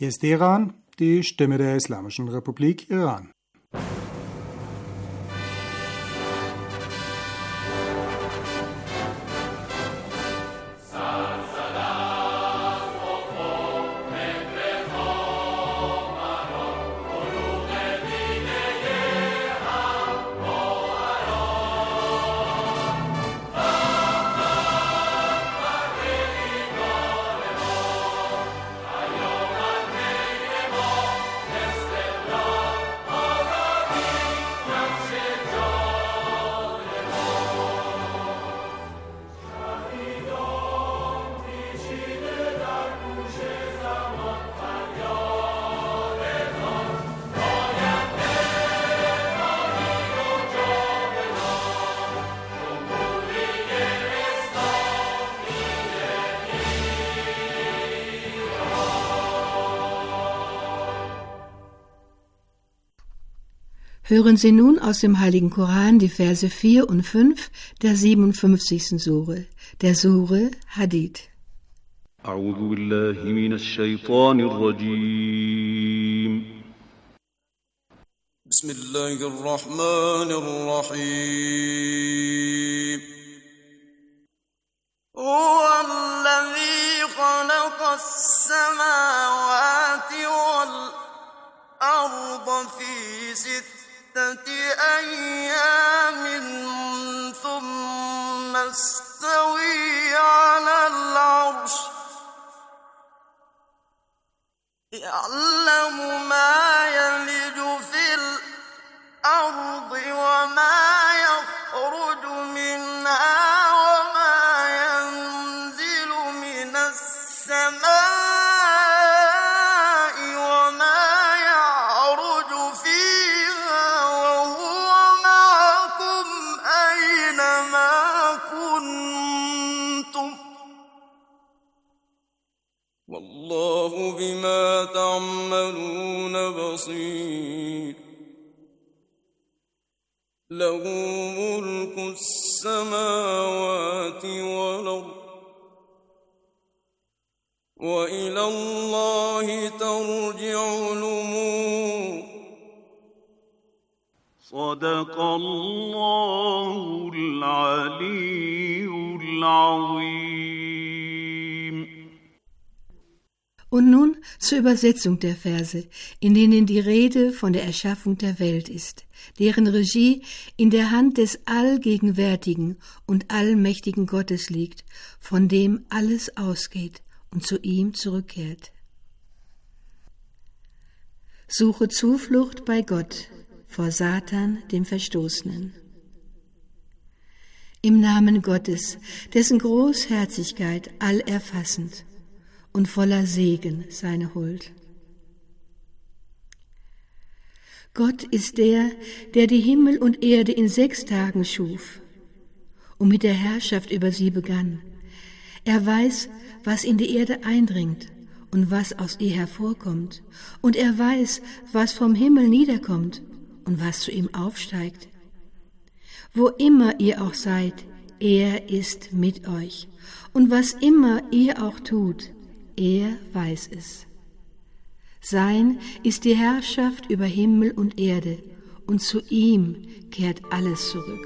Hier ist Teheran, die Stimme der Islamischen Republik Iran. Hören Sie nun aus dem Heiligen Koran die Verse 4 und 5 der 57. Sure, der Sure Hadid. أعوذ بالله من الشيطان الرجيم بسم الله الرحمن الرحيم هو الذي خلق السماوات والأرض في 6 أيام ثم استوى على العرش يعلم ما يلج في الأرض وما يخرج منها وما ينزل من السماء وما يعرج فيها وهو معكم أينما كنتم والله بما تعملون بصير له ملك السماوات والأرض وإلى الله ترجع الأمور صدق الله العلي العظيم. Und nun zur Übersetzung der Verse, in denen die Rede von der Erschaffung der Welt ist, deren Regie in der Hand des allgegenwärtigen und allmächtigen Gottes liegt, von dem alles ausgeht und zu ihm zurückkehrt. Suche Zuflucht bei Gott vor Satan, dem Verstoßenen. Im Namen Gottes, dessen Großherzigkeit allerfassend und voller Segen seine Huld. Gott ist der, der die Himmel und Erde in 6 Tagen schuf und mit der Herrschaft über sie begann. Er weiß, was in die Erde eindringt und was aus ihr hervorkommt, und er weiß, was vom Himmel niederkommt und was zu ihm aufsteigt. Wo immer ihr auch seid, er ist mit euch, und was immer ihr auch tut, er weiß es. Sein ist die Herrschaft über Himmel und Erde, und zu ihm kehrt alles zurück.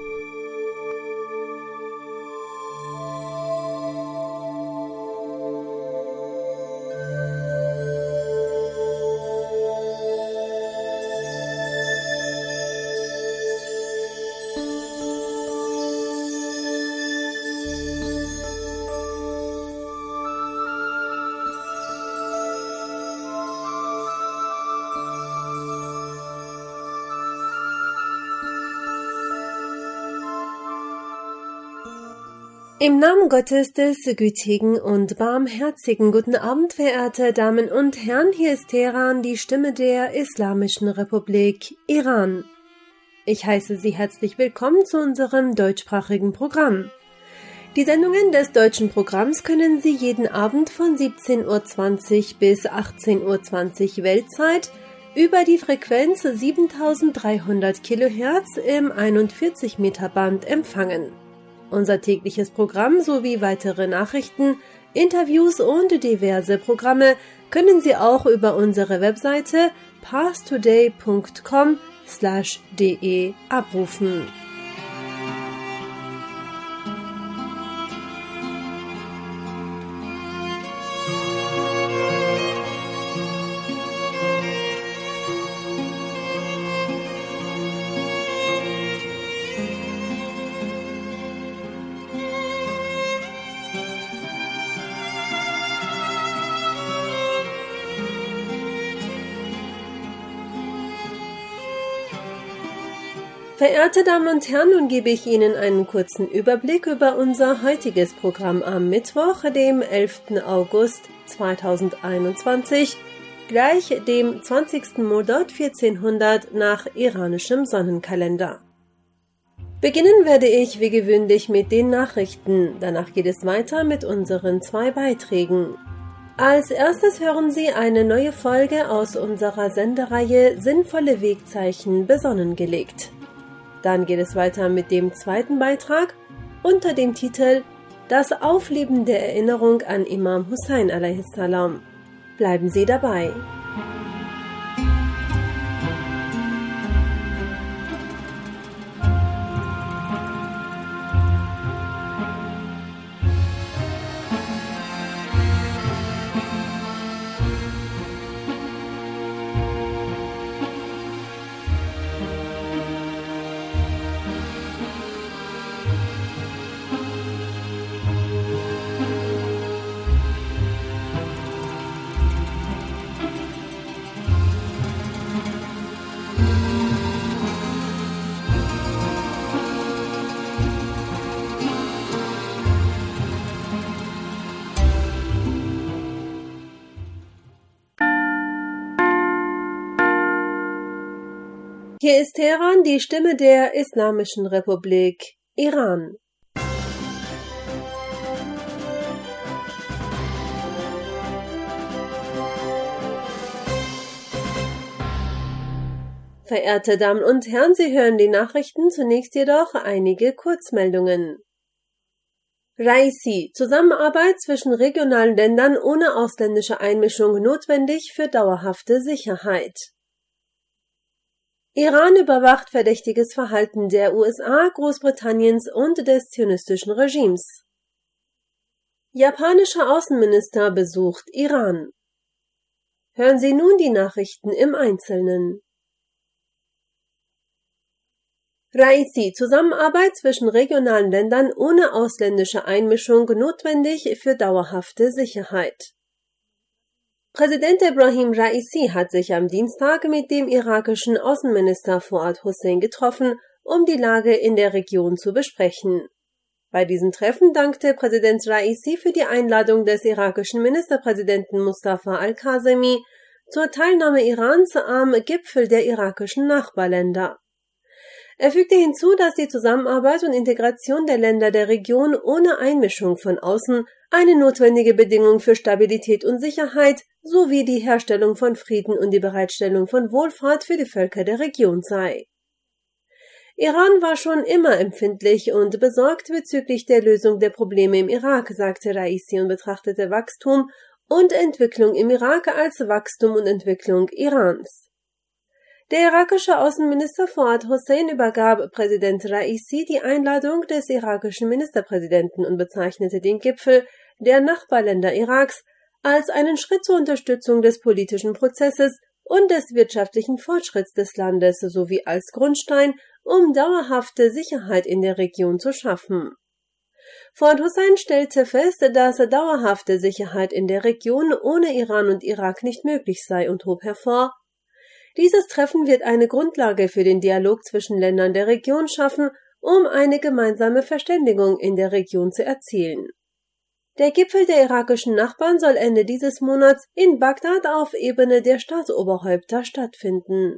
Im Namen Gottes des gütigen und barmherzigen, guten Abend, verehrte Damen und Herren, hier ist Teheran, die Stimme der Islamischen Republik Iran. Ich heiße Sie herzlich willkommen zu unserem deutschsprachigen Programm. Die Sendungen des deutschen Programms können Sie jeden Abend von 17:20 Uhr bis 18:20 Uhr Weltzeit über die Frequenz 7300 kHz im 41-Meter Band empfangen. Unser tägliches Programm sowie weitere Nachrichten Interviews und diverse Programme können Sie auch über unsere Webseite parstoday.com/de abrufen. Verehrte Damen und Herren, nun gebe ich Ihnen einen kurzen Überblick über unser heutiges Programm am Mittwoch, dem 11. August 2021, gleich dem 20. Modot 1400 nach iranischem Sonnenkalender. Beginnen werde ich wie gewöhnlich mit den Nachrichten, danach geht es weiter mit unseren 2 Beiträgen. Als erstes hören Sie eine neue Folge aus unserer Sendereihe Sinnvolle Wegzeichen besonnen gelegt. Dann geht es weiter mit dem 2. Beitrag unter dem Titel Das Aufleben der Erinnerung an Imam Hussein a.s. Bleiben Sie dabei. Hier ist Teheran, die Stimme der Islamischen Republik Iran. Verehrte Damen und Herren, Sie hören die Nachrichten, zunächst jedoch einige Kurzmeldungen. Raisi, Zusammenarbeit zwischen regionalen Ländern ohne ausländische Einmischung notwendig für dauerhafte Sicherheit. Iran überwacht verdächtiges Verhalten der USA, Großbritanniens und des zionistischen Regimes. Japanischer Außenminister besucht Iran. Hören Sie nun die Nachrichten im Einzelnen. Raisi, Zusammenarbeit zwischen regionalen Ländern ohne ausländische Einmischung notwendig für dauerhafte Sicherheit. Präsident Ebrahim Raisi hat sich am Dienstag mit dem irakischen Außenminister Fuad Hussein getroffen, um die Lage in der Region zu besprechen. Bei diesem Treffen dankte Präsident Raisi für die Einladung des irakischen Ministerpräsidenten Mustafa al-Kazemi zur Teilnahme Irans am Gipfel der irakischen Nachbarländer. Er fügte hinzu, dass die Zusammenarbeit und Integration der Länder der Region ohne Einmischung von außen eine notwendige Bedingung für Stabilität und Sicherheit sowie die Herstellung von Frieden und die Bereitstellung von Wohlfahrt für die Völker der Region sei. Iran war schon immer empfindlich und besorgt bezüglich der Lösung der Probleme im Irak, sagte Raisi und betrachtete Wachstum und Entwicklung im Irak als Wachstum und Entwicklung Irans. Der irakische Außenminister Fuad Hussein übergab Präsident Raisi die Einladung des irakischen Ministerpräsidenten und bezeichnete den Gipfel der Nachbarländer Iraks als einen Schritt zur Unterstützung des politischen Prozesses und des wirtschaftlichen Fortschritts des Landes sowie als Grundstein, um dauerhafte Sicherheit in der Region zu schaffen. Fuad Hussein stellte fest, dass dauerhafte Sicherheit in der Region ohne Iran und Irak nicht möglich sei und hob hervor: Dieses Treffen wird eine Grundlage für den Dialog zwischen Ländern der Region schaffen, um eine gemeinsame Verständigung in der Region zu erzielen. Der Gipfel der irakischen Nachbarn soll Ende dieses Monats in Bagdad auf Ebene der Staatsoberhäupter stattfinden.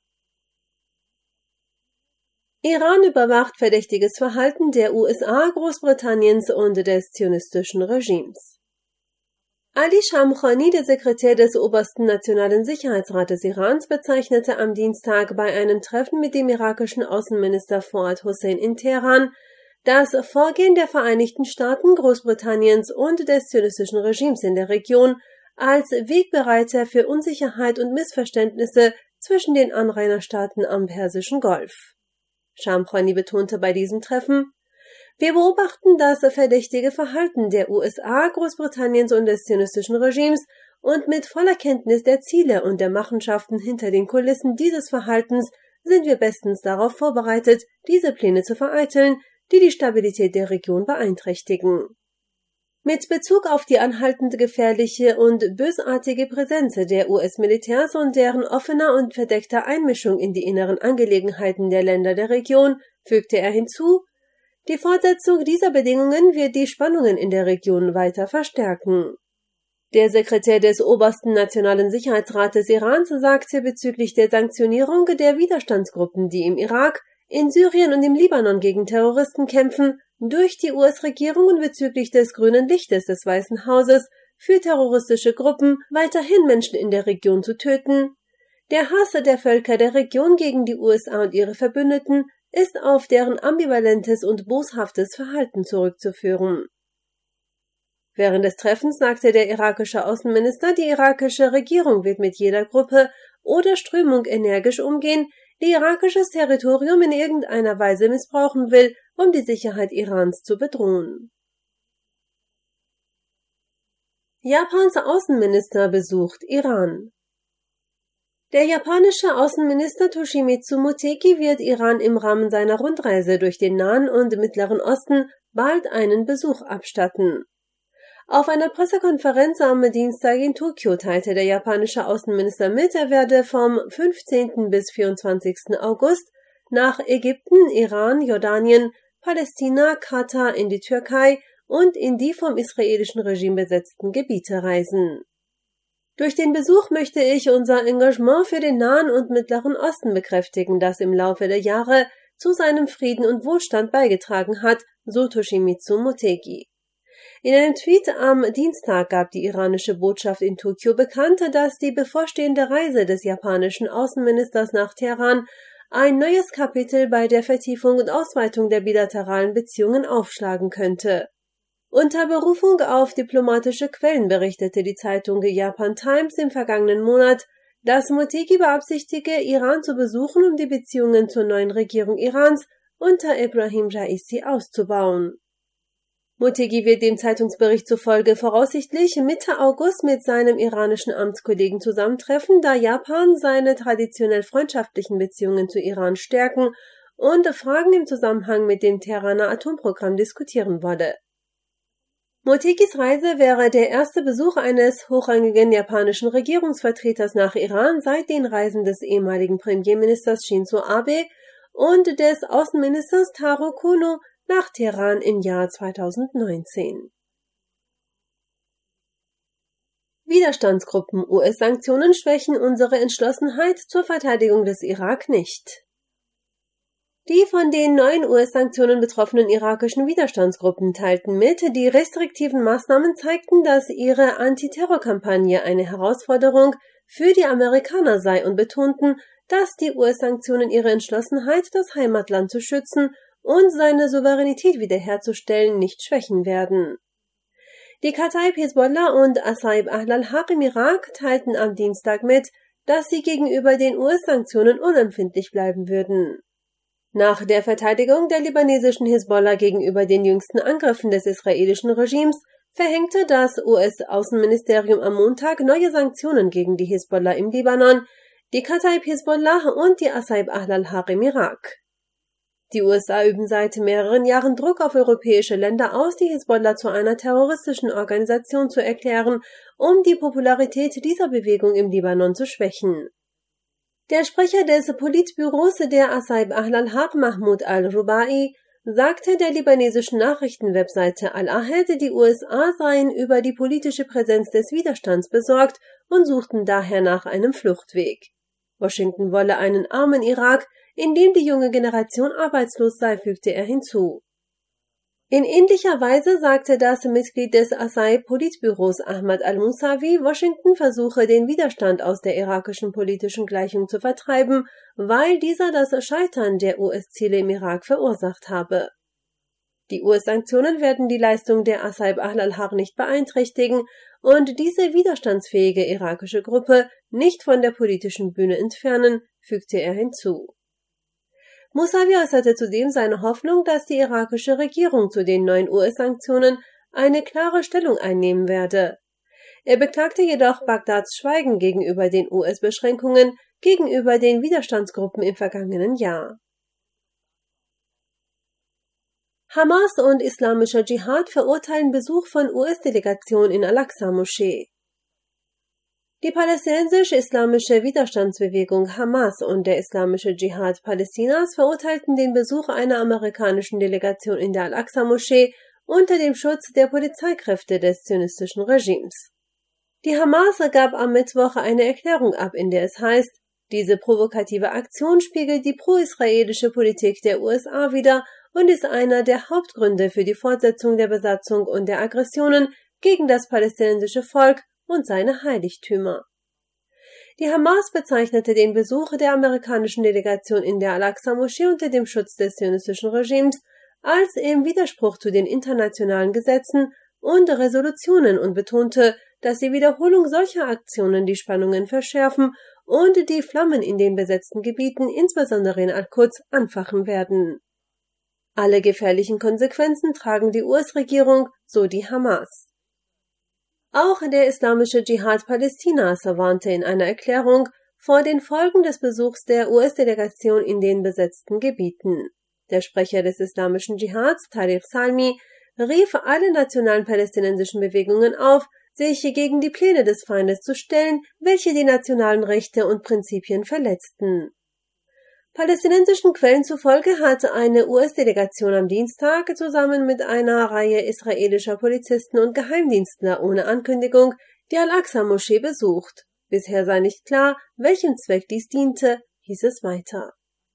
Iran überwacht verdächtiges Verhalten der USA, Großbritanniens und des zionistischen Regimes. Ali Shamkhani, der Sekretär des Obersten Nationalen Sicherheitsrates Irans, bezeichnete am Dienstag bei einem Treffen mit dem irakischen Außenminister Fuad Hussein in Teheran Das Vorgehen der Vereinigten Staaten, Großbritanniens und des zionistischen Regimes in der Region als Wegbereiter für Unsicherheit und Missverständnisse zwischen den Anrainerstaaten am Persischen Golf. Shamkhani betonte bei diesem Treffen: Wir beobachten das verdächtige Verhalten der USA, Großbritanniens und des zionistischen Regimes und mit voller Kenntnis der Ziele und der Machenschaften hinter den Kulissen dieses Verhaltens sind wir bestens darauf vorbereitet, diese Pläne zu vereiteln, die die Stabilität der Region beeinträchtigen. Mit Bezug auf die anhaltend gefährliche und bösartige Präsenz der US-Militärs und deren offener und verdeckter Einmischung in die inneren Angelegenheiten der Länder der Region fügte er hinzu: Die Fortsetzung dieser Bedingungen wird die Spannungen in der Region weiter verstärken. Der Sekretär des Obersten Nationalen Sicherheitsrates Irans sagte bezüglich der Sanktionierung der Widerstandsgruppen, die im Irak, in Syrien und im Libanon gegen Terroristen kämpfen, durch die US-Regierung und bezüglich des grünen Lichtes des Weißen Hauses für terroristische Gruppen weiterhin Menschen in der Region zu töten: Der Hass der Völker der Region gegen die USA und ihre Verbündeten ist auf deren ambivalentes und boshaftes Verhalten zurückzuführen. Während des Treffens sagte der irakische Außenminister, die irakische Regierung wird mit jeder Gruppe oder Strömung energisch umgehen, die irakisches Territorium in irgendeiner Weise missbrauchen will, um die Sicherheit Irans zu bedrohen. Japans Außenminister besucht Iran. Der japanische Außenminister Toshimitsu Motegi wird Iran im Rahmen seiner Rundreise durch den Nahen und Mittleren Osten bald einen Besuch abstatten. Auf einer Pressekonferenz am Dienstag in Tokio teilte der japanische Außenminister mit, er werde vom 15. bis 24. August nach Ägypten, Iran, Jordanien, Palästina, Katar, in die Türkei und in die vom israelischen Regime besetzten Gebiete reisen. Durch den Besuch möchte ich unser Engagement für den Nahen und Mittleren Osten bekräftigen, das im Laufe der Jahre zu seinem Frieden und Wohlstand beigetragen hat, so Toshimitsu Motegi. In einem Tweet am Dienstag gab die iranische Botschaft in Tokio bekannt, dass die bevorstehende Reise des japanischen Außenministers nach Teheran ein neues Kapitel bei der Vertiefung und Ausweitung der bilateralen Beziehungen aufschlagen könnte. Unter Berufung auf diplomatische Quellen berichtete die Zeitung Japan Times im vergangenen Monat, dass Motegi beabsichtige, Iran zu besuchen, um die Beziehungen zur neuen Regierung Irans unter Ebrahim Raisi auszubauen. Motegi wird dem Zeitungsbericht zufolge voraussichtlich Mitte August mit seinem iranischen Amtskollegen zusammentreffen, da Japan seine traditionell freundschaftlichen Beziehungen zu Iran stärken und Fragen im Zusammenhang mit dem Teheraner Atomprogramm diskutieren wolle. Motegis Reise wäre der erste Besuch eines hochrangigen japanischen Regierungsvertreters nach Iran seit den Reisen des ehemaligen Premierministers Shinzo Abe und des Außenministers Taro Kono nach Teheran im Jahr 2019. Widerstandsgruppen: US-Sanktionen schwächen unsere Entschlossenheit zur Verteidigung des Irak nicht. Die von den neuen US-Sanktionen betroffenen irakischen Widerstandsgruppen teilten mit, die restriktiven Maßnahmen zeigten, dass ihre Antiterrorkampagne eine Herausforderung für die Amerikaner sei und betonten, dass die US-Sanktionen ihre Entschlossenheit, das Heimatland zu schützen und seine Souveränität wiederherzustellen, nicht schwächen werden. Die Kataib Hisbollah und Asaib Ahl al-Haq im Irak teilten am Dienstag mit, dass sie gegenüber den US-Sanktionen unempfindlich bleiben würden. Nach der Verteidigung der libanesischen Hisbollah gegenüber den jüngsten Angriffen des israelischen Regimes verhängte das US-Außenministerium am Montag neue Sanktionen gegen die Hisbollah im Libanon, die Kataib Hisbollah und die Asaib Ahl al-Haq im Irak. Die USA üben seit mehreren Jahren Druck auf europäische Länder aus, die Hisbollah zu einer terroristischen Organisation zu erklären, um die Popularität dieser Bewegung im Libanon zu schwächen. Der Sprecher des Politbüros der Asaib Ahl al-Haq, Mahmoud al-Rubai, sagte der libanesischen Nachrichtenwebseite Al-Ahed, die USA seien über die politische Präsenz des Widerstands besorgt und suchten daher nach einem Fluchtweg. Washington wolle einen armen Irak, in dem die junge Generation arbeitslos sei, fügte er hinzu. In ähnlicher Weise sagte das Mitglied des Asaib-Politbüros Ahmad al-Musawi, Washington versuche, den Widerstand aus der irakischen politischen Gleichung zu vertreiben, weil dieser das Scheitern der US-Ziele im Irak verursacht habe. Die US-Sanktionen werden die Leistung der Assaib al-Har nicht beeinträchtigen und diese widerstandsfähige irakische Gruppe nicht von der politischen Bühne entfernen, fügte er hinzu. Mousavi äußerte zudem seine Hoffnung, dass die irakische Regierung zu den neuen US-Sanktionen eine klare Stellung einnehmen werde. Er beklagte jedoch Bagdads Schweigen gegenüber den US-Beschränkungen gegenüber den Widerstandsgruppen im vergangenen Jahr. Hamas und islamischer Dschihad verurteilen Besuch von US-Delegation in Al-Aqsa-Moschee. Die palästinensisch-islamische Widerstandsbewegung Hamas und der islamische Dschihad Palästinas verurteilten den Besuch einer amerikanischen Delegation in der Al-Aqsa-Moschee unter dem Schutz der Polizeikräfte des zionistischen Regimes. Die Hamas gab am Mittwoch eine Erklärung ab, in der es heißt, diese provokative Aktion spiegelt die pro-israelische Politik der USA wider und ist einer der Hauptgründe für die Fortsetzung der Besatzung und der Aggressionen gegen das palästinensische Volk und seine Heiligtümer. Die Hamas bezeichnete den Besuch der amerikanischen Delegation in der Al-Aqsa-Moschee unter dem Schutz des zionistischen Regimes als im Widerspruch zu den internationalen Gesetzen und Resolutionen und betonte, dass die Wiederholung solcher Aktionen die Spannungen verschärfen und die Flammen in den besetzten Gebieten, insbesondere in Al-Quds, anfachen werden. Alle gefährlichen Konsequenzen tragen die US-Regierung, so die Hamas. Auch der islamische Dschihad Palästinas warnte in einer Erklärung vor den Folgen des Besuchs der US-Delegation in den besetzten Gebieten. Der Sprecher des islamischen Dschihads, Tariq Salmi, rief alle nationalen palästinensischen Bewegungen auf, sich gegen die Pläne des Feindes zu stellen, welche die nationalen Rechte und Prinzipien verletzten. Palästinensischen Quellen zufolge hatte eine US-Delegation am Dienstag zusammen mit einer Reihe israelischer Polizisten und Geheimdienstler ohne Ankündigung die Al-Aqsa-Moschee besucht. Bisher sei nicht klar, welchem Zweck dies diente, hieß es weiter.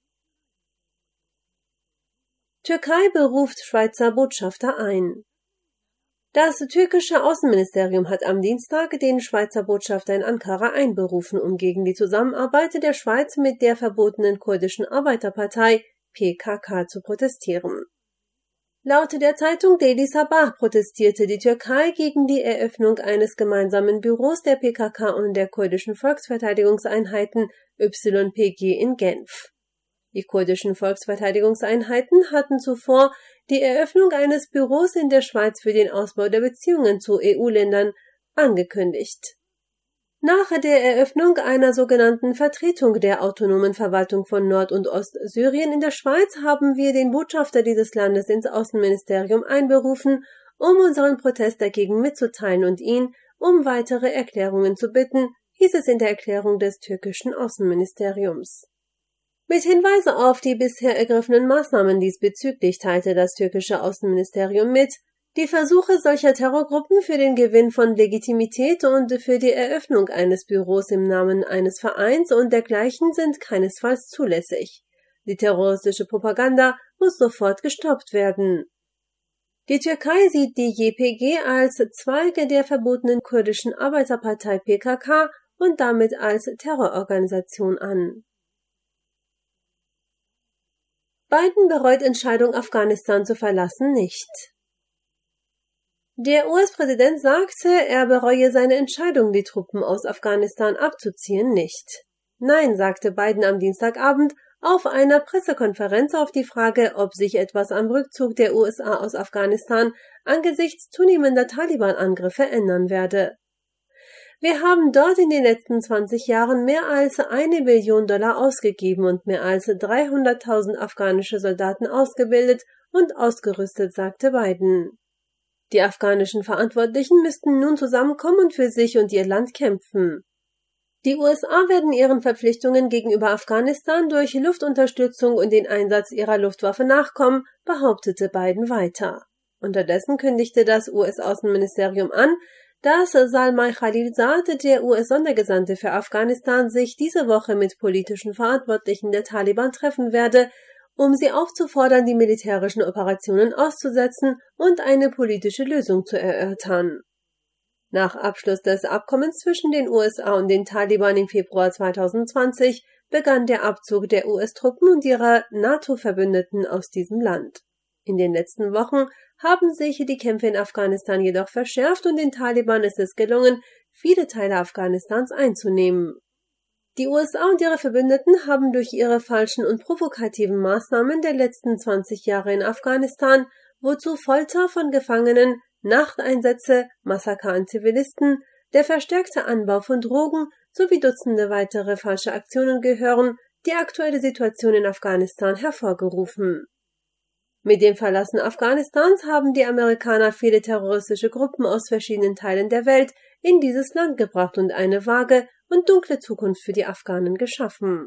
Türkei beruft Schweizer Botschafter ein. Das türkische Außenministerium hat am Dienstag den Schweizer Botschafter in Ankara einberufen, um gegen die Zusammenarbeit der Schweiz mit der verbotenen kurdischen Arbeiterpartei PKK zu protestieren. Laut der Zeitung Daily Sabah protestierte die Türkei gegen die Eröffnung eines gemeinsamen Büros der PKK und der kurdischen Volksverteidigungseinheiten YPG in Genf. Die kurdischen Volksverteidigungseinheiten hatten zuvor die Eröffnung eines Büros in der Schweiz für den Ausbau der Beziehungen zu EU-Ländern angekündigt. Nach der Eröffnung einer sogenannten Vertretung der autonomen Verwaltung von Nord- und Ostsyrien in der Schweiz haben wir den Botschafter dieses Landes ins Außenministerium einberufen, um unseren Protest dagegen mitzuteilen und ihn um weitere Erklärungen zu bitten, hieß es in der Erklärung des türkischen Außenministeriums. Mit Hinweise auf die bisher ergriffenen Maßnahmen diesbezüglich teilte das türkische Außenministerium mit, die Versuche solcher Terrorgruppen für den Gewinn von Legitimität und für die Eröffnung eines Büros im Namen eines Vereins und dergleichen sind keinesfalls zulässig. Die terroristische Propaganda muss sofort gestoppt werden. Die Türkei sieht die YPG als Zweige der verbotenen kurdischen Arbeiterpartei PKK und damit als Terrororganisation an. Biden bereut Entscheidung, Afghanistan zu verlassen, nicht. Der US-Präsident sagte, er bereue seine Entscheidung, die Truppen aus Afghanistan abzuziehen, nicht. Nein, sagte Biden am Dienstagabend auf einer Pressekonferenz auf die Frage, ob sich etwas am Rückzug der USA aus Afghanistan angesichts zunehmender Taliban-Angriffe ändern werde. Wir haben dort in den letzten 20 Jahren mehr als $1 Billion ausgegeben und mehr als 300.000 afghanische Soldaten ausgebildet und ausgerüstet, sagte Biden. Die afghanischen Verantwortlichen müssten nun zusammenkommen und für sich und ihr Land kämpfen. Die USA werden ihren Verpflichtungen gegenüber Afghanistan durch Luftunterstützung und den Einsatz ihrer Luftwaffe nachkommen, behauptete Biden weiter. Unterdessen kündigte das US-Außenministerium an, dass Zalmay Khalilzad, der US-Sondergesandte für Afghanistan, sich diese Woche mit politischen Verantwortlichen der Taliban treffen werde, um sie aufzufordern, die militärischen Operationen auszusetzen und eine politische Lösung zu erörtern. Nach Abschluss des Abkommens zwischen den USA und den Taliban im Februar 2020 begann der Abzug der US-Truppen und ihrer NATO-Verbündeten aus diesem Land. In den letzten Wochen haben sich die Kämpfe in Afghanistan jedoch verschärft und den Taliban ist es gelungen, viele Teile Afghanistans einzunehmen. Die USA und ihre Verbündeten haben durch ihre falschen und provokativen Maßnahmen der letzten 20 Jahre in Afghanistan, wozu Folter von Gefangenen, Nachteinsätze, Massaker an Zivilisten, der verstärkte Anbau von Drogen sowie Dutzende weitere falsche Aktionen gehören, die aktuelle Situation in Afghanistan hervorgerufen. Mit dem Verlassen Afghanistans haben die Amerikaner viele terroristische Gruppen aus verschiedenen Teilen der Welt in dieses Land gebracht und eine vage und dunkle Zukunft für die Afghanen geschaffen.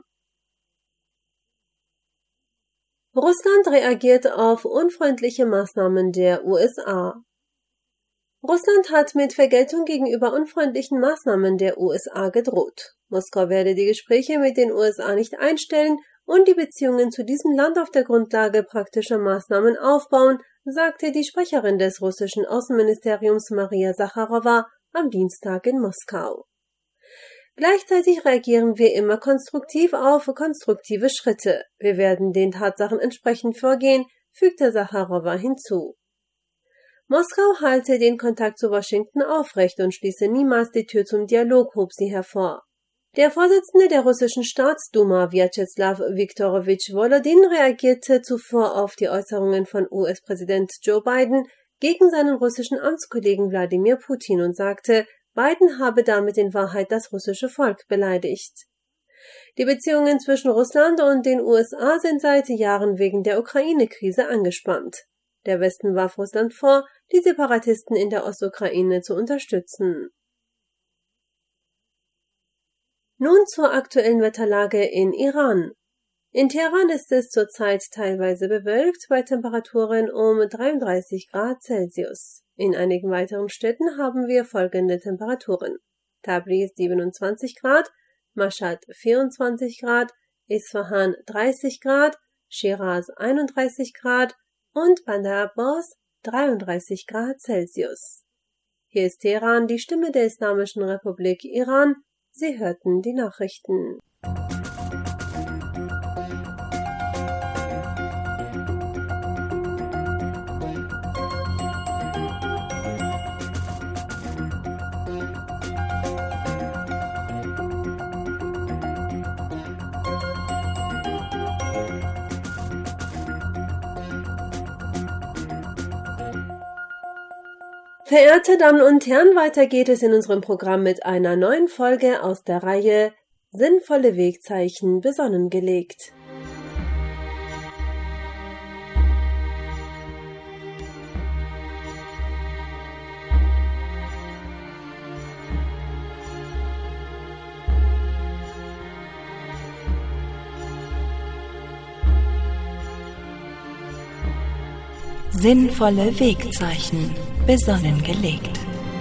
Russland reagiert auf unfreundliche Maßnahmen der USA. Russland hat mit Vergeltung gegenüber unfreundlichen Maßnahmen der USA gedroht. Moskau werde die Gespräche mit den USA nicht einstellen und die Beziehungen zu diesem Land auf der Grundlage praktischer Maßnahmen aufbauen, sagte die Sprecherin des russischen Außenministeriums Maria Sacharowa am Dienstag in Moskau. Gleichzeitig reagieren wir immer konstruktiv auf konstruktive Schritte. Wir werden den Tatsachen entsprechend vorgehen, fügte Sacharowa hinzu. Moskau halte den Kontakt zu Washington aufrecht und schließe niemals die Tür zum Dialog, hob sie hervor. Der Vorsitzende der russischen Staatsduma, Vyacheslav Viktorowitsch Volodin, reagierte zuvor auf die Äußerungen von US-Präsident Joe Biden gegen seinen russischen Amtskollegen Wladimir Putin und sagte, Biden habe damit in Wahrheit das russische Volk beleidigt. Die Beziehungen zwischen Russland und den USA sind seit Jahren wegen der Ukraine-Krise angespannt. Der Westen warf Russland vor, die Separatisten in der Ostukraine zu unterstützen. Nun zur aktuellen Wetterlage in Iran. In Teheran ist es zurzeit teilweise bewölkt bei Temperaturen um 33 Grad Celsius. In einigen weiteren Städten haben wir folgende Temperaturen: Tabriz 27 Grad, Mashhad 24 Grad, Isfahan 30 Grad, Shiraz 31 Grad und Bandar Abbas 33 Grad Celsius. Hier ist Teheran, die Stimme der Islamischen Republik Iran. Sie hörten die Nachrichten. Verehrte Damen und Herren, weiter geht es in unserem Programm mit einer neuen Folge aus der Reihe Sinnvolle Wegzeichen besonnen gelegt. Sinnvolle Wegzeichen besonnen gelegt.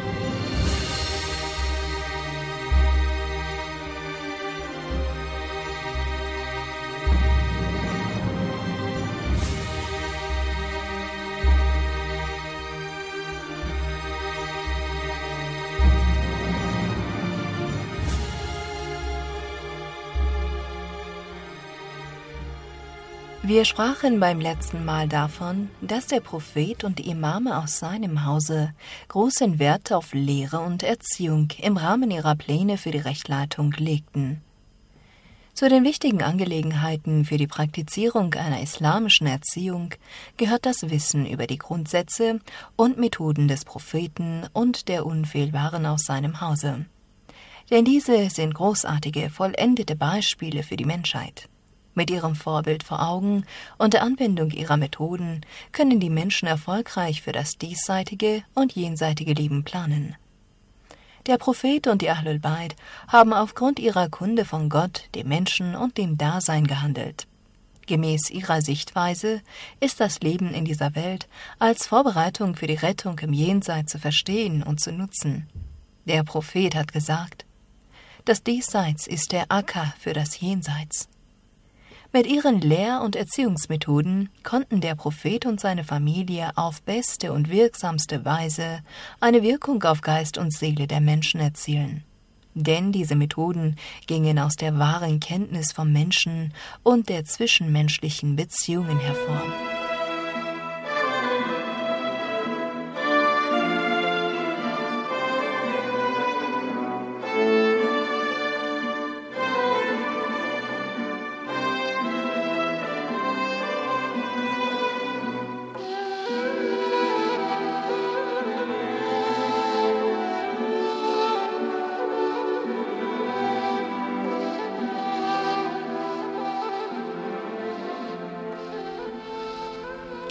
Wir sprachen beim letzten Mal davon, dass der Prophet und die Imame aus seinem Hause großen Wert auf Lehre und Erziehung im Rahmen ihrer Pläne für die Rechtleitung legten. Zu den wichtigen Angelegenheiten für die Praktizierung einer islamischen Erziehung gehört das Wissen über die Grundsätze und Methoden des Propheten und der Unfehlbaren aus seinem Hause. Denn diese sind großartige, vollendete Beispiele für die Menschheit. Mit ihrem Vorbild vor Augen und der Anwendung ihrer Methoden können die Menschen erfolgreich für das diesseitige und jenseitige Leben planen. Der Prophet und die Ahlul Bayt haben aufgrund ihrer Kunde von Gott, dem Menschen und dem Dasein gehandelt. Gemäß ihrer Sichtweise ist das Leben in dieser Welt als Vorbereitung für die Rettung im Jenseits zu verstehen und zu nutzen. Der Prophet hat gesagt, das Diesseits ist der Acker für das Jenseits. Mit ihren Lehr- und Erziehungsmethoden konnten der Prophet und seine Familie auf beste und wirksamste Weise eine Wirkung auf Geist und Seele der Menschen erzielen. Denn diese Methoden gingen aus der wahren Kenntnis vom Menschen und der zwischenmenschlichen Beziehungen hervor.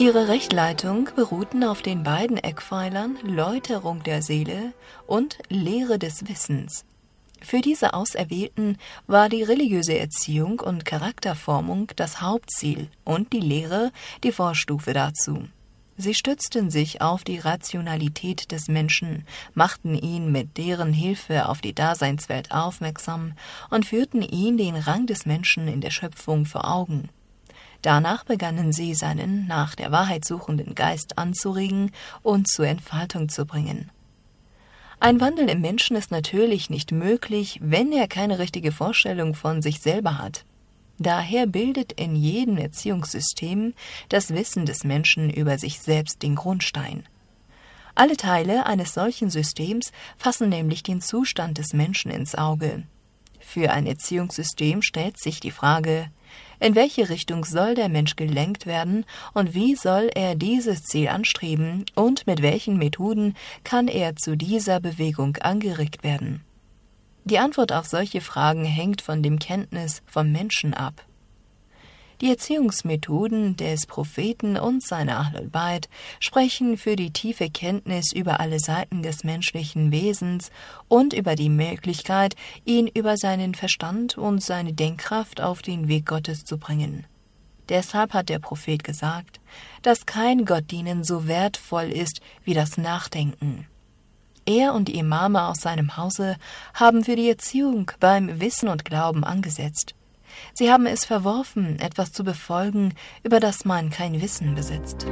Ihre Rechtleitung beruhten auf den beiden Eckpfeilern Läuterung der Seele und Lehre des Wissens. Für diese Auserwählten war die religiöse Erziehung und Charakterformung das Hauptziel und die Lehre die Vorstufe dazu. Sie stützten sich auf die Rationalität des Menschen, machten ihn mit deren Hilfe auf die Daseinswelt aufmerksam und führten ihn den Rang des Menschen in der Schöpfung vor Augen. Danach begannen sie, seinen nach der Wahrheit suchenden Geist anzuregen und zur Entfaltung zu bringen. Ein Wandel im Menschen ist natürlich nicht möglich, wenn er keine richtige Vorstellung von sich selber hat. Daher bildet in jedem Erziehungssystem das Wissen des Menschen über sich selbst den Grundstein. Alle Teile eines solchen Systems fassen nämlich den Zustand des Menschen ins Auge. Für ein Erziehungssystem stellt sich die Frage, in welche Richtung soll der Mensch gelenkt werden und wie soll er dieses Ziel anstreben und mit welchen Methoden kann er zu dieser Bewegung angeregt werden? Die Antwort auf solche Fragen hängt von dem Kenntnis vom Menschen ab. Die Erziehungsmethoden des Propheten und seiner Ahlul Bayt sprechen für die tiefe Kenntnis über alle Seiten des menschlichen Wesens und über die Möglichkeit, ihn über seinen Verstand und seine Denkkraft auf den Weg Gottes zu bringen. Deshalb hat der Prophet gesagt, dass kein Gottdienen so wertvoll ist wie das Nachdenken. Er und die Imame aus seinem Hause haben für die Erziehung beim Wissen und Glauben angesetzt. Sie haben es verworfen, etwas zu befolgen, über das man kein Wissen besitzt.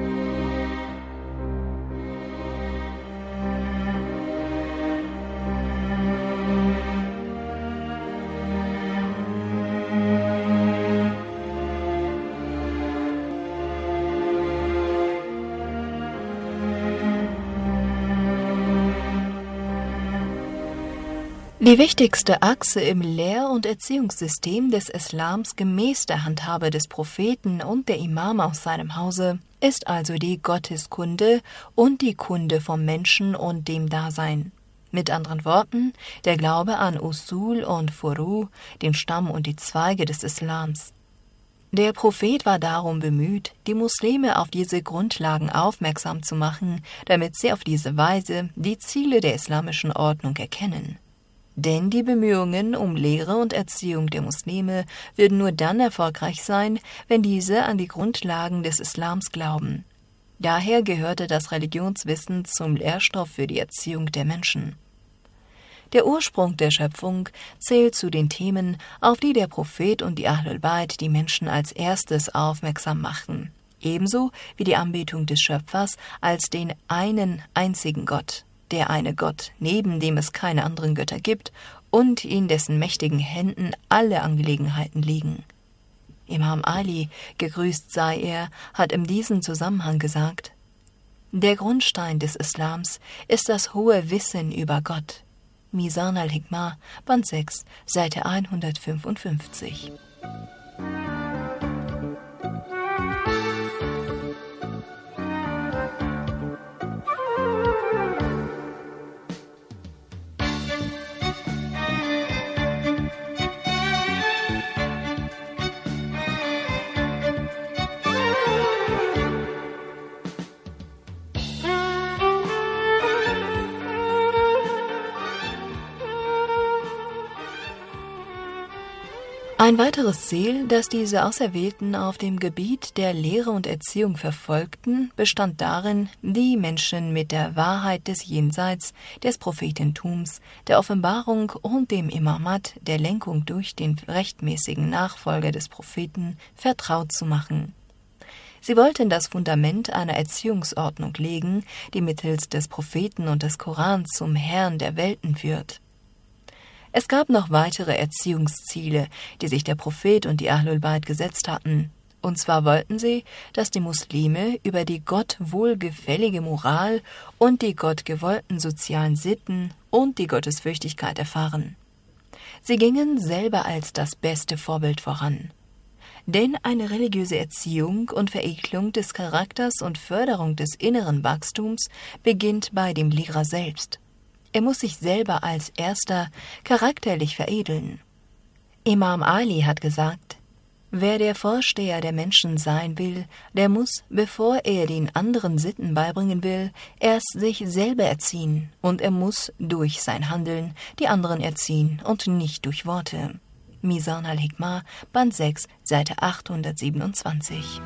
Die wichtigste Achse im Lehr- und Erziehungssystem des Islams gemäß der Handhabe des Propheten und der Imame aus seinem Hause ist also die Gotteskunde und die Kunde vom Menschen und dem Dasein. Mit anderen Worten, der Glaube an Usul und Furu, den Stamm und die Zweige des Islams. Der Prophet war darum bemüht, die Muslime auf diese Grundlagen aufmerksam zu machen, damit sie auf diese Weise die Ziele der islamischen Ordnung erkennen. Denn die Bemühungen um Lehre und Erziehung der Muslime würden nur dann erfolgreich sein, wenn diese an die Grundlagen des Islams glauben. Daher gehörte das Religionswissen zum Lehrstoff für die Erziehung der Menschen. Der Ursprung der Schöpfung zählt zu den Themen, auf die der Prophet und die Ahlul Bayt die Menschen als erstes aufmerksam machten, ebenso wie die Anbetung des Schöpfers als den einen einzigen Gott. Der eine Gott, neben dem es keine anderen Götter gibt und in dessen mächtigen Händen alle Angelegenheiten liegen. Imam Ali, gegrüßt sei er, hat in diesem Zusammenhang gesagt: Der Grundstein des Islams ist das hohe Wissen über Gott. Mizan al-Hikmah, Band 6, Seite 155. Ein weiteres Ziel, das diese Auserwählten auf dem Gebiet der Lehre und Erziehung verfolgten, bestand darin, die Menschen mit der Wahrheit des Jenseits, des Prophetentums, der Offenbarung und dem Imamat, der Lenkung durch den rechtmäßigen Nachfolger des Propheten, vertraut zu machen. Sie wollten das Fundament einer Erziehungsordnung legen, die mittels des Propheten und des Korans zum Herrn der Welten führt. Es gab noch weitere Erziehungsziele, die sich der Prophet und die Ahlul Bayt gesetzt hatten. Und zwar wollten sie, dass die Muslime über die Gott wohlgefällige Moral und die Gott gewollten sozialen Sitten und die Gottesfürchtigkeit erfahren. Sie gingen selber als das beste Vorbild voran. Denn eine religiöse Erziehung und Veredelung des Charakters und Förderung des inneren Wachstums beginnt bei dem Lehrer selbst. Er muss sich selber als Erster charakterlich veredeln. Imam Ali hat gesagt: Wer der Vorsteher der Menschen sein will, der muss, bevor er den anderen Sitten beibringen will, erst sich selber erziehen, und er muss durch sein Handeln die anderen erziehen und nicht durch Worte. Mizan al-Hikmah, Band 6, Seite 827.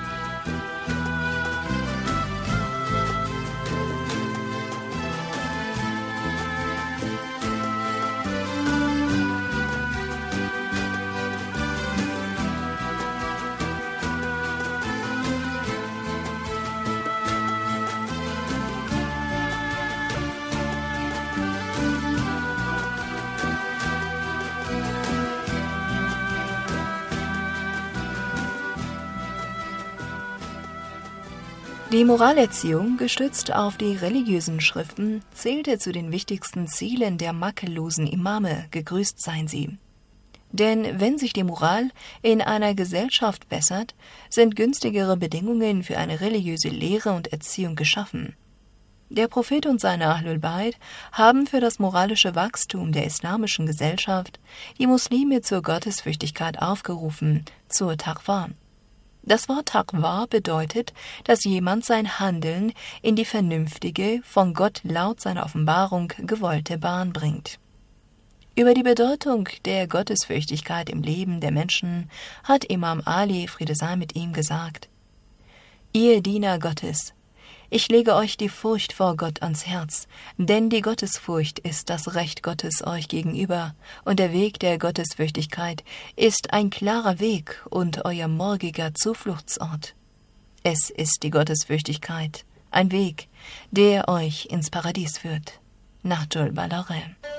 Die Moralerziehung, gestützt auf die religiösen Schriften, zählte zu den wichtigsten Zielen der makellosen Imame, gegrüßt seien sie. Denn wenn sich die Moral in einer Gesellschaft bessert, sind günstigere Bedingungen für eine religiöse Lehre und Erziehung geschaffen. Der Prophet und seine Ahlul Bayt haben für das moralische Wachstum der islamischen Gesellschaft die Muslime zur Gottesfürchtigkeit aufgerufen, zur Taqwa. Das Wort Taqwa bedeutet, dass jemand sein Handeln in die vernünftige, von Gott laut seiner Offenbarung gewollte Bahn bringt. Über die Bedeutung der Gottesfürchtigkeit im Leben der Menschen hat Imam Ali, Friede sei mit ihm, gesagt: Ihr Diener Gottes, ich lege euch die Furcht vor Gott ans Herz, denn die Gottesfurcht ist das Recht Gottes euch gegenüber, und der Weg der Gottesfürchtigkeit ist ein klarer Weg und euer morgiger Zufluchtsort. Es ist die Gottesfürchtigkeit, ein Weg, der euch ins Paradies führt. Nahjul Balagha.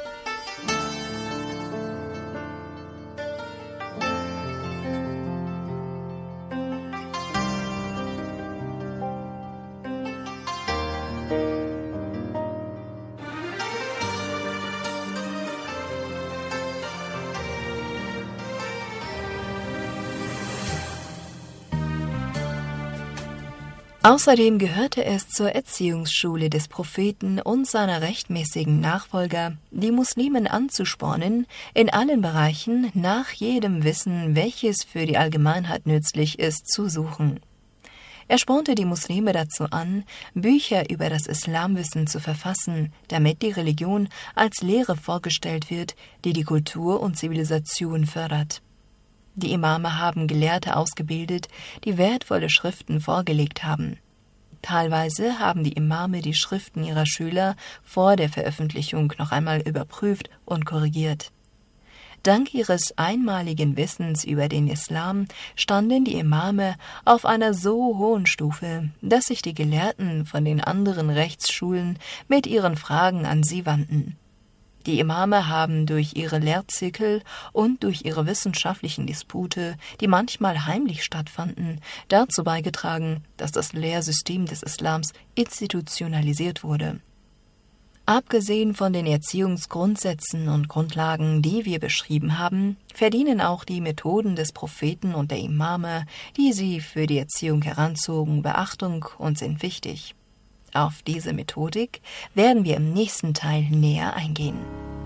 Außerdem gehörte es zur Erziehungsschule des Propheten und seiner rechtmäßigen Nachfolger, die Muslimen anzuspornen, in allen Bereichen nach jedem Wissen, welches für die Allgemeinheit nützlich ist, zu suchen. Er spornte die Muslime dazu an, Bücher über das Islamwissen zu verfassen, damit die Religion als Lehre vorgestellt wird, die die Kultur und Zivilisation fördert. Die Imame haben Gelehrte ausgebildet, die wertvolle Schriften vorgelegt haben. Teilweise haben die Imame die Schriften ihrer Schüler vor der Veröffentlichung noch einmal überprüft und korrigiert. Dank ihres einmaligen Wissens über den Islam standen die Imame auf einer so hohen Stufe, dass sich die Gelehrten von den anderen Rechtsschulen mit ihren Fragen an sie wandten. Die Imame haben durch ihre Lehrzirkel und durch ihre wissenschaftlichen Dispute, die manchmal heimlich stattfanden, dazu beigetragen, dass das Lehrsystem des Islams institutionalisiert wurde. Abgesehen von den Erziehungsgrundsätzen und Grundlagen, die wir beschrieben haben, verdienen auch die Methoden des Propheten und der Imame, die sie für die Erziehung heranzogen, Beachtung und sind wichtig. Auf diese Methodik werden wir im nächsten Teil näher eingehen.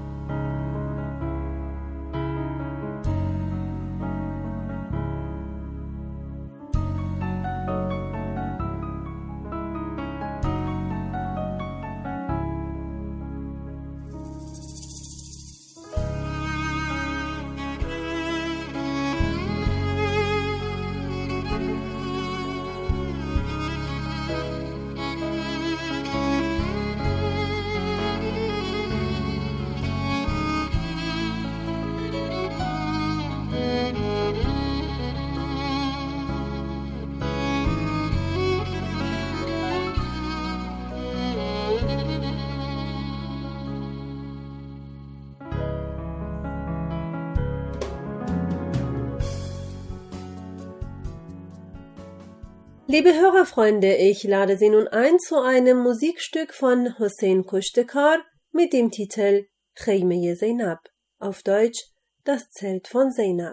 Liebe Hörerfreunde, ich lade Sie nun ein zu einem Musikstück von Hossein Kushtekar mit dem Titel Khayme-i Zainab, auf Deutsch Das Zelt von Zainab.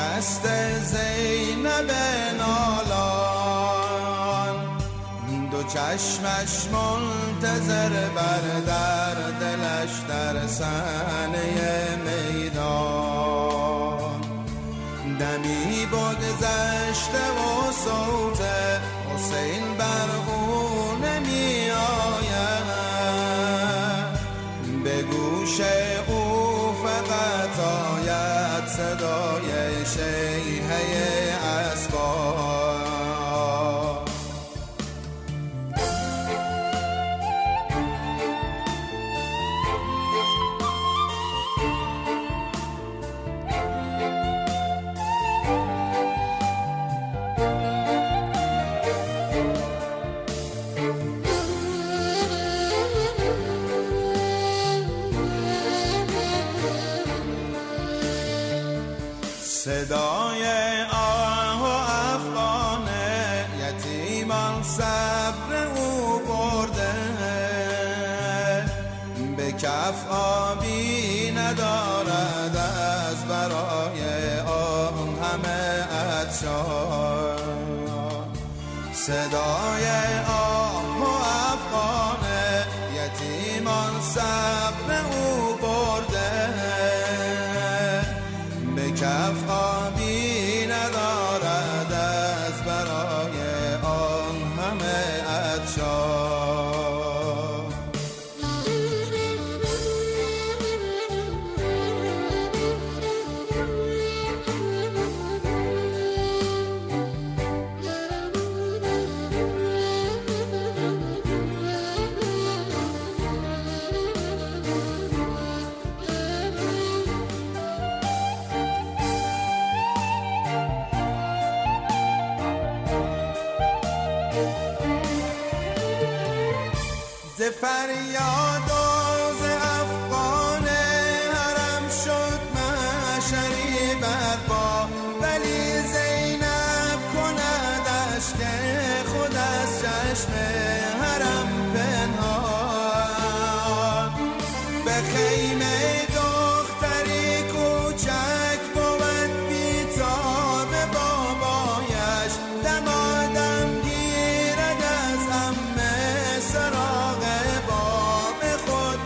دست زینب نالان، دو چشمش منتظر بر در، دلش در صحنه میدان. دمی بگذشته و صوت حسین بر او نمی آید، به گوش او فقط آید صدای شیهه اسباب. صدای آه و افغان یتیمان صبر او برده، به کف آبی ندارد از برای آن همه عطشان. صدای آه و افغان یتیمان صبر او برده، به کف آبی ندارد از برای آن همه عطشان. ز فریاد و ز افغان حرم شد محشری برپا، ولی زینب کندش که خود از چشم حرم پنهان. به خیمه دختری کوچک بود بی‌تاب بابایش، دمادم گیرد از عمه سراغ باب خود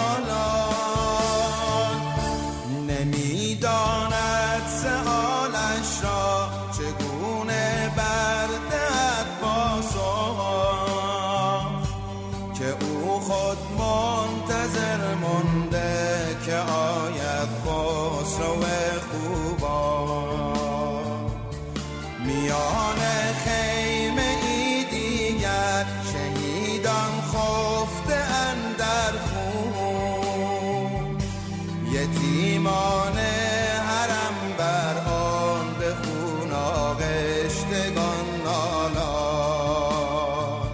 نالان. نمیداند سؤالش را چگونه بردهد پاسخ، که او خود منتظر مونده که آید خسرو خوبان. میان خیمه ای دیگر شهیدان خفته اندر خون، یتیمان حرم بر آن به خون آغشتگان نالان.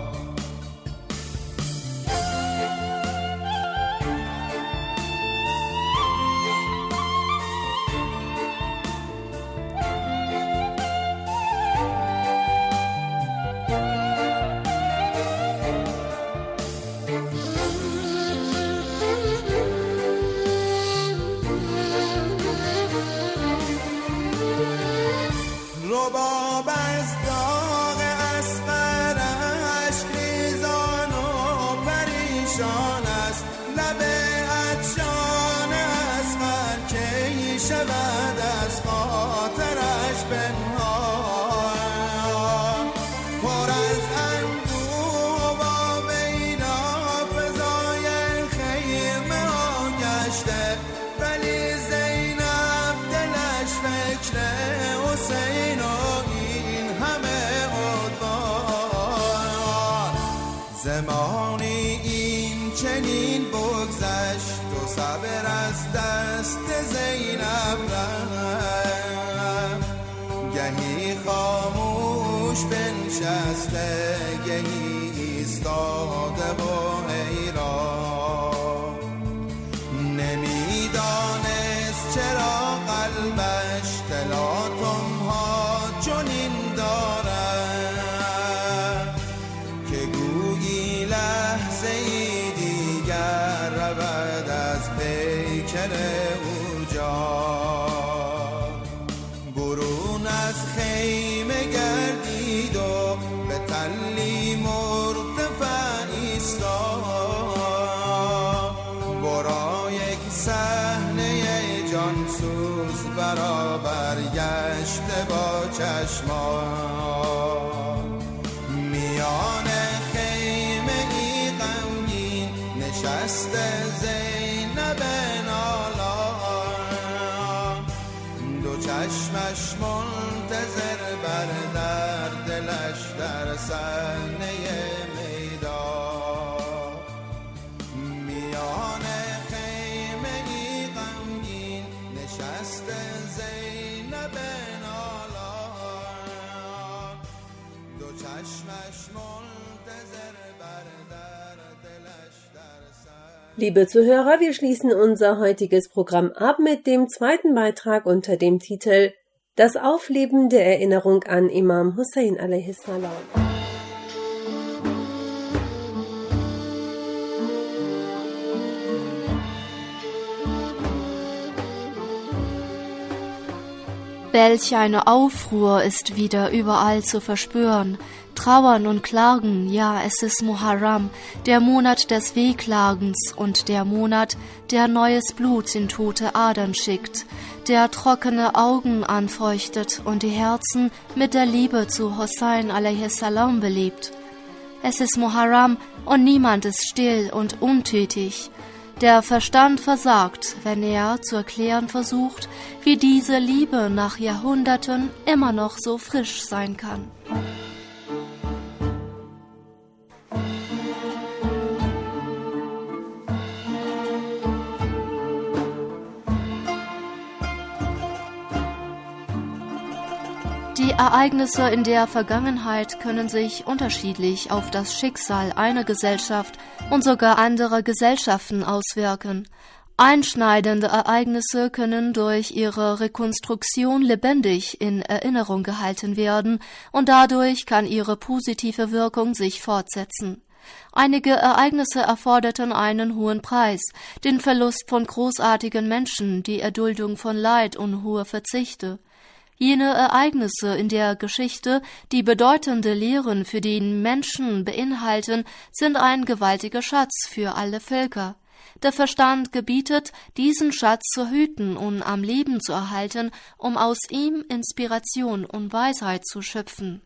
رباب از داغ اصغرش ریزان و پریشان است، لب عطشان اصغر کی شود از خاطرش پنهان. پر از اندوه و بینا فضای خیمه ها گشته، ولی زینب دلش فکر حسین و این همه عدوان. زمانی این چنین بگذشت و صبر از دست زینب رفت، گهی خاموش بنشسته گهی ایستاده و حیران. نمیدانست چرا قلبش تلاطم ها چنین دارد، که گویی لحظه ای دیگر رود از پیکر او جان. مرا برگشته با چشمان میان خیمه ای غمگین نشسته زینب نالان دو چشمش منتظر بر در دلش در صحنه میدان میان خیمه ای غمگین نشسته زینب نالان دو چشمش منتظر بر در دلش در صحنه. Liebe Zuhörer, wir schließen unser heutiges Programm ab mit dem zweiten Beitrag unter dem Titel Das Aufleben der Erinnerung an Imam Hussein a.s. Welch eine Aufruhr ist wieder überall zu verspüren. Trauern und Klagen, ja, es ist Muharram, der Monat des Wehklagens und der Monat, der neues Blut in tote Adern schickt, der trockene Augen anfeuchtet und die Herzen mit der Liebe zu Hussein a.s. belebt. Es ist Muharram und niemand ist still und untätig. Der Verstand versagt, wenn er zu erklären versucht, wie diese Liebe nach Jahrhunderten immer noch so frisch sein kann. Die Ereignisse in der Vergangenheit können sich unterschiedlich auf das Schicksal einer Gesellschaft und sogar anderer Gesellschaften auswirken. Einschneidende Ereignisse können durch ihre Rekonstruktion lebendig in Erinnerung gehalten werden und dadurch kann ihre positive Wirkung sich fortsetzen. Einige Ereignisse erforderten einen hohen Preis, den Verlust von großartigen Menschen, die Erduldung von Leid und hohe Verzichte. Jene Ereignisse in der Geschichte, die bedeutende Lehren für den Menschen beinhalten, sind ein gewaltiger Schatz für alle Völker. Der Verstand gebietet, diesen Schatz zu hüten und am Leben zu erhalten, um aus ihm Inspiration und Weisheit zu schöpfen.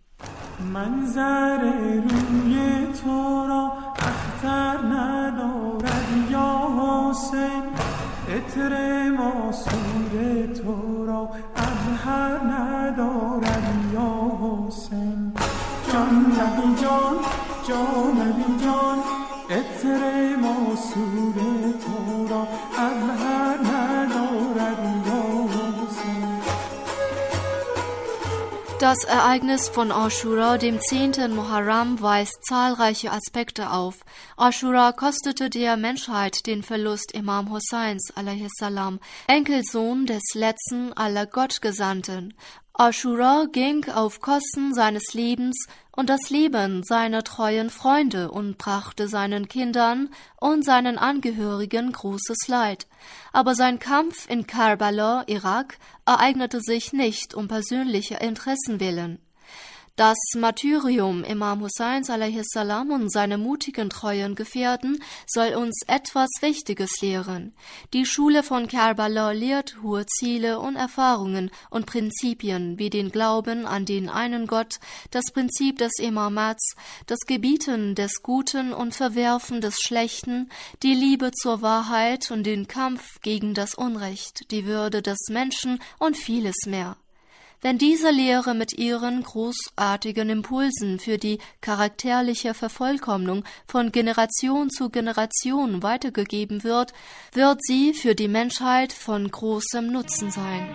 Das Ereignis von Aschura, dem 10. Muharram, weist zahlreiche Aspekte auf. Aschura kostete der Menschheit den Verlust Imam Husseins a.s., Enkelsohn des letzten aller Gottgesandten. Aschura ging auf Kosten seines Lebens und das Leben seiner treuen Freunde und brachte seinen Kindern und seinen Angehörigen großes Leid. Aber sein Kampf in Karbala, Irak, ereignete sich nicht um persönlicher Interessen willen. Das Martyrium Imam Husseins a.s. und seine mutigen treuen Gefährten soll uns etwas Wichtiges lehren. Die Schule von Karbala lehrt hohe Ziele und Erfahrungen und Prinzipien wie den Glauben an den einen Gott, das Prinzip des Imamats, das Gebieten des Guten und Verwerfen des Schlechten, die Liebe zur Wahrheit und den Kampf gegen das Unrecht, die Würde des Menschen und vieles mehr. Wenn diese Lehre mit ihren großartigen Impulsen für die charakterliche Vervollkommnung von Generation zu Generation weitergegeben wird, wird sie für die Menschheit von großem Nutzen sein.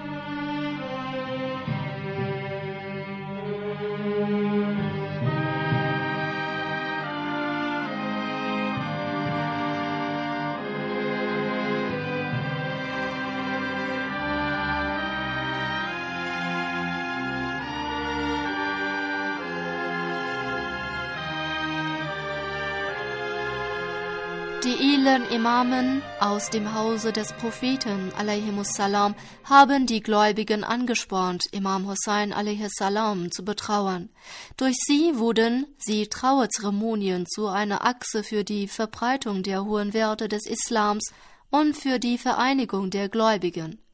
Die edlen Imamen aus dem Hause des Propheten a.s. haben die Gläubigen angespornt, Imam Hussein a.s. zu betrauern. Durch sie wurden Trauerzeremonien zu einer Achse für die Verbreitung der hohen Werte des Islams und für die Vereinigung der Gläubigen.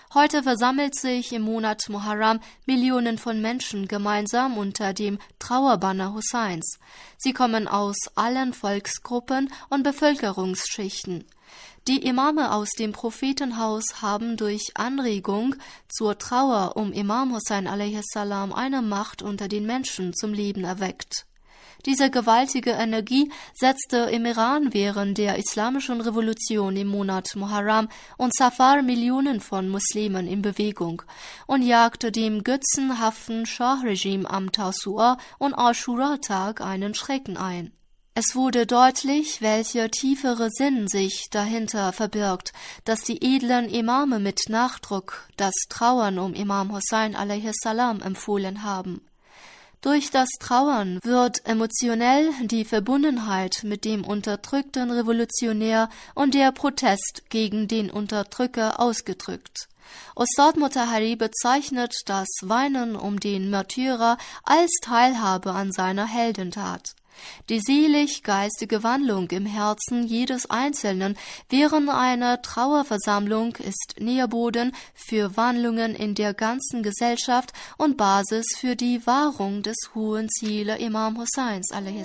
Heute versammelt sich im Monat Muharram Millionen von Menschen gemeinsam unter dem Trauerbanner Husseins. Sie kommen aus allen Volksgruppen und Bevölkerungsschichten. Die Imame aus dem Prophetenhaus haben durch Anregung zur Trauer um Imam Hussein a.s. eine Macht unter den Menschen zum Leben erweckt. Diese gewaltige Energie setzte im Iran während der Islamischen Revolution im Monat Muharram und Safar Millionen von Muslimen in Bewegung und jagte dem götzenhaften Schah-Regime am Tasu'a und Aschura-Tag einen Schrecken ein. Es wurde deutlich, welcher tiefere Sinn sich dahinter verbirgt, dass die edlen Imame mit Nachdruck das Trauern um Imam Hussein a.s. empfohlen haben. Durch das Trauern wird emotionell die Verbundenheit mit dem unterdrückten Revolutionär und der Protest gegen den Unterdrücker ausgedrückt. Ustad Motahari bezeichnet das Weinen um den Märtyrer als Teilhabe an seiner Heldentat. Die seelisch-geistige Wandlung im Herzen jedes Einzelnen während einer Trauerversammlung ist Nährboden für Wandlungen in der ganzen Gesellschaft und Basis für die Wahrung des hohen Ziels Imam Husseins a.s.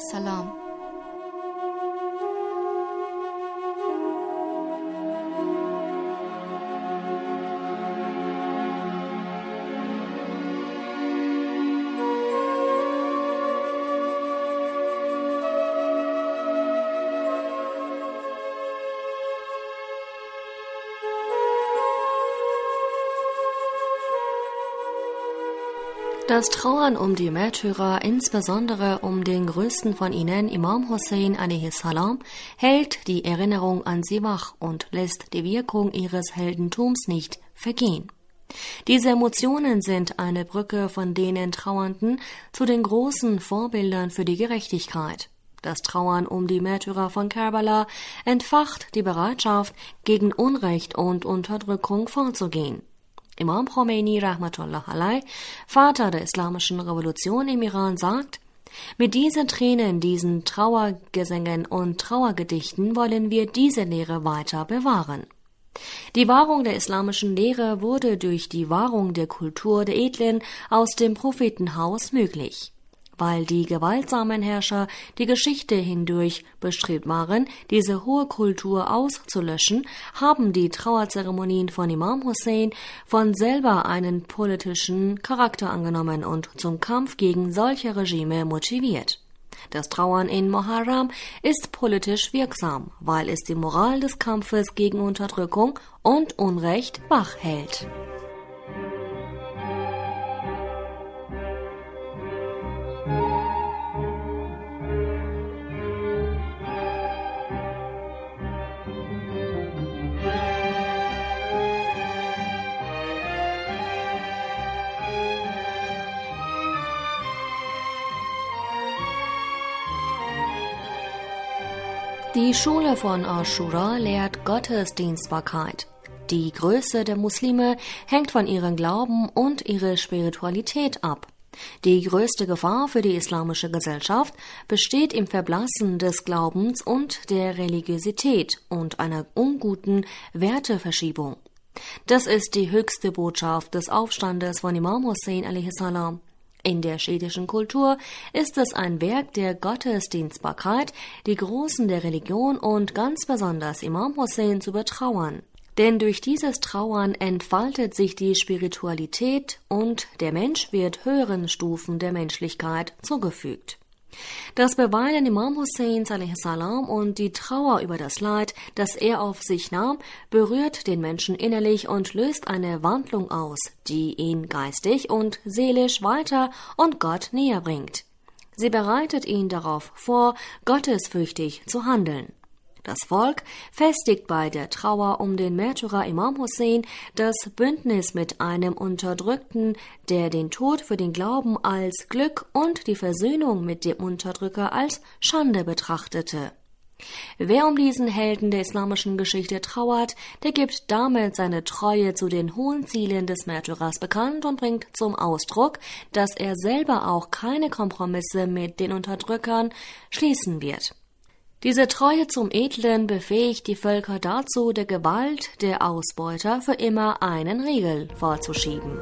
Das Trauern um die Märtyrer, insbesondere um den größten von ihnen, Imam Hussein a.s., hält die Erinnerung an sie wach und lässt die Wirkung ihres Heldentums nicht vergehen. Diese Emotionen sind eine Brücke von denen Trauernden zu den großen Vorbildern für die Gerechtigkeit. Das Trauern um die Märtyrer von Karbala entfacht die Bereitschaft, gegen Unrecht und Unterdrückung vorzugehen. Imam Khomeini rahmatullah alayh, Vater der Islamischen Revolution im Iran, sagt: Mit diesen Tränen, diesen Trauergesängen und Trauergedichten wollen wir diese Lehre weiter bewahren. Die Wahrung der islamischen Lehre wurde durch die Wahrung der Kultur der Edlen aus dem Prophetenhaus möglich. Weil die gewaltsamen Herrscher die Geschichte hindurch bestrebt waren, diese hohe Kultur auszulöschen, haben die Trauerzeremonien von Imam Hussein von selber einen politischen Charakter angenommen und zum Kampf gegen solche Regime motiviert. Das Trauern in Muharram ist politisch wirksam, weil es die Moral des Kampfes gegen Unterdrückung und Unrecht wach hält. Die Schule von Aschura lehrt Gottesdienstbarkeit. Die Größe der Muslime hängt von ihrem Glauben und ihrer Spiritualität ab. Die größte Gefahr für die islamische Gesellschaft besteht im Verblassen des Glaubens und der Religiosität und einer unguten Werteverschiebung. Das ist die höchste Botschaft des Aufstandes von Imam Hussein a.s. In der schiitischen Kultur ist es ein Werk der Gottesdienstbarkeit, die Großen der Religion und ganz besonders Imam Hussein zu betrauern. Denn durch dieses Trauern entfaltet sich die Spiritualität und der Mensch wird höheren Stufen der Menschlichkeit zugefügt. Das Beweilen Imam Husseins a.s. und die Trauer über das Leid, das er auf sich nahm, berührt den Menschen innerlich und löst eine Wandlung aus, die ihn geistig und seelisch weiter und Gott näher bringt. Sie bereitet ihn darauf vor, gottesfürchtig zu handeln. Das Volk festigt bei der Trauer um den Märtyrer Imam Hussein das Bündnis mit einem Unterdrückten, der den Tod für den Glauben als Glück und die Versöhnung mit dem Unterdrücker als Schande betrachtete. Wer um diesen Helden der islamischen Geschichte trauert, der gibt damit seine Treue zu den hohen Zielen des Märtyrers bekannt und bringt zum Ausdruck, dass er selber auch keine Kompromisse mit den Unterdrückern schließen wird. Diese Treue zum Edlen befähigt die Völker dazu, der Gewalt der Ausbeuter für immer einen Riegel vorzuschieben.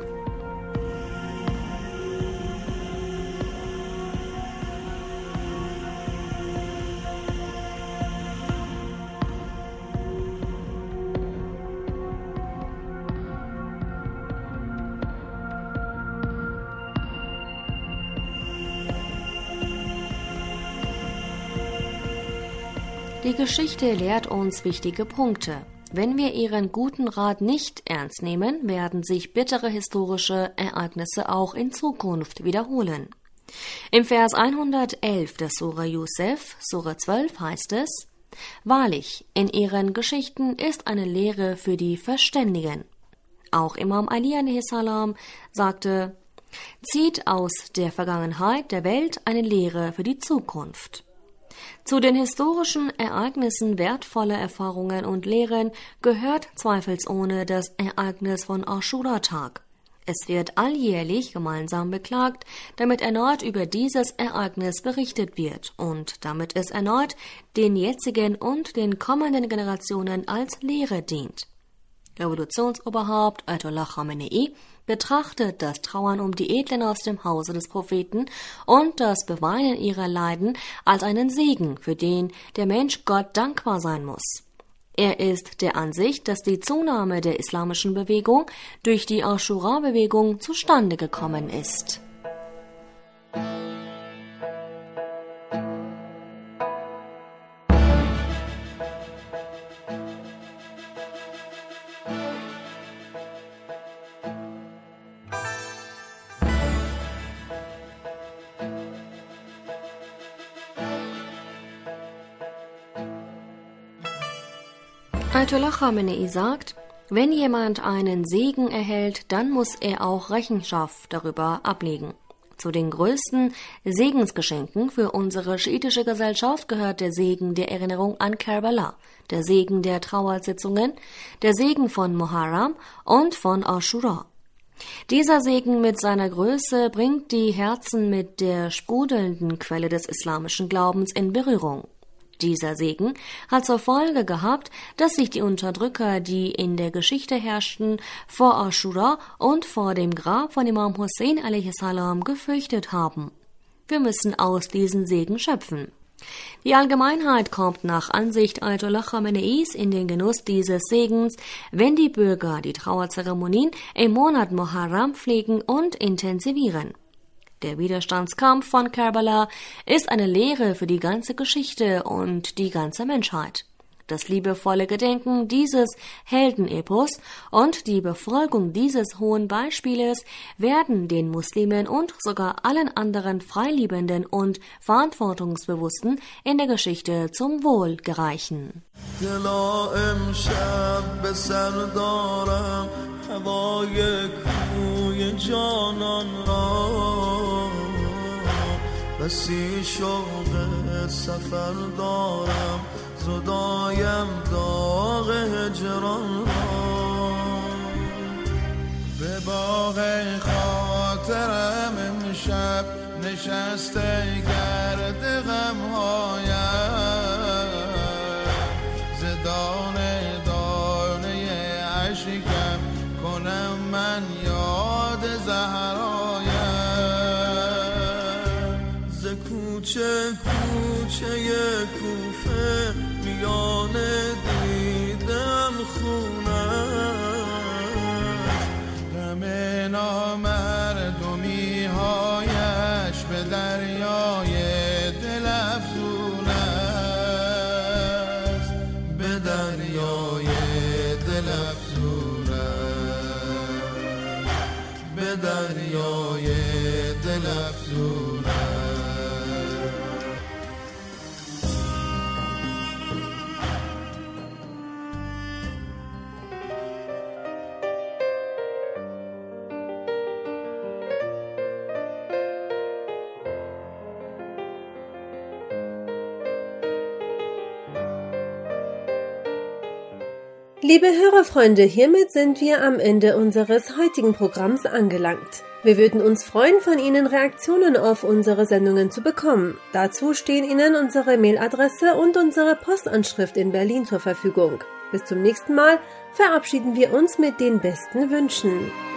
Die Geschichte lehrt uns wichtige Punkte. Wenn wir ihren guten Rat nicht ernst nehmen, werden sich bittere historische Ereignisse auch in Zukunft wiederholen. Im Vers 111 der Sura Yusuf, Sura 12, heißt es: Wahrlich, in ihren Geschichten ist eine Lehre für die Verständigen. Auch Imam Ali a.s. sagte: Zieht aus der Vergangenheit der Welt eine Lehre für die Zukunft. Zu den historischen Ereignissen wertvoller Erfahrungen und Lehren gehört zweifelsohne das Ereignis von Aschura-Tag. Es wird alljährlich gemeinsam beklagt, damit erneut über dieses Ereignis berichtet wird und damit es erneut den jetzigen und den kommenden Generationen als Lehre dient. Revolutionsoberhaupt Ayatollah Khamenei betrachtet das Trauern um die Edlen aus dem Hause des Propheten und das Beweinen ihrer Leiden als einen Segen, für den der Mensch Gott dankbar sein muss. Er ist der Ansicht, dass die Zunahme der islamischen Bewegung durch die Aschura-Bewegung zustande gekommen ist. Ayatollah Khamenei sagt, wenn jemand einen Segen erhält, dann muss er auch Rechenschaft darüber ablegen. Zu den größten Segensgeschenken für unsere schiitische Gesellschaft gehört der Segen der Erinnerung an Kerbala, der Segen der Trauersitzungen, der Segen von Muharram und von Aschura. Dieser Segen mit seiner Größe bringt die Herzen mit der sprudelnden Quelle des islamischen Glaubens in Berührung. Dieser Segen hat zur Folge gehabt, dass sich die Unterdrücker, die in der Geschichte herrschten, vor Aschura und vor dem Grab von Imam Hussein a.s. gefürchtet haben. Wir müssen aus diesem Segen schöpfen. Die Allgemeinheit kommt nach Ansicht Ayatollah Khameneis in den Genuss dieses Segens, wenn die Bürger die Trauerzeremonien im Monat Muharram pflegen und intensivieren. Der Widerstandskampf von Kerbala ist eine Lehre für die ganze Geschichte und die ganze Menschheit. Das liebevolle Gedenken dieses Heldenepos und die Befolgung dieses hohen Beispieles werden den Muslimen und sogar allen anderen Freiliebenden und Verantwortungsbewussten in der Geschichte zum Wohl gereichen. زدایم داغ هجران را به باغ خاطرم امشب نشسته گرد غمهایم ز دانه دانه اشکم کنم من یاد زهرایم ز کوچه کوچه کوفه میانه دیدم خونت غم نامردمی هایش به دریای دل افزود Liebe Hörerfreunde, hiermit sind wir am Ende unseres heutigen Programms angelangt. Wir würden uns freuen, von Ihnen Reaktionen auf unsere Sendungen zu bekommen. Dazu stehen Ihnen unsere Mailadresse und unsere Postanschrift in Berlin zur Verfügung. Bis zum nächsten Mal verabschieden wir uns mit den besten Wünschen.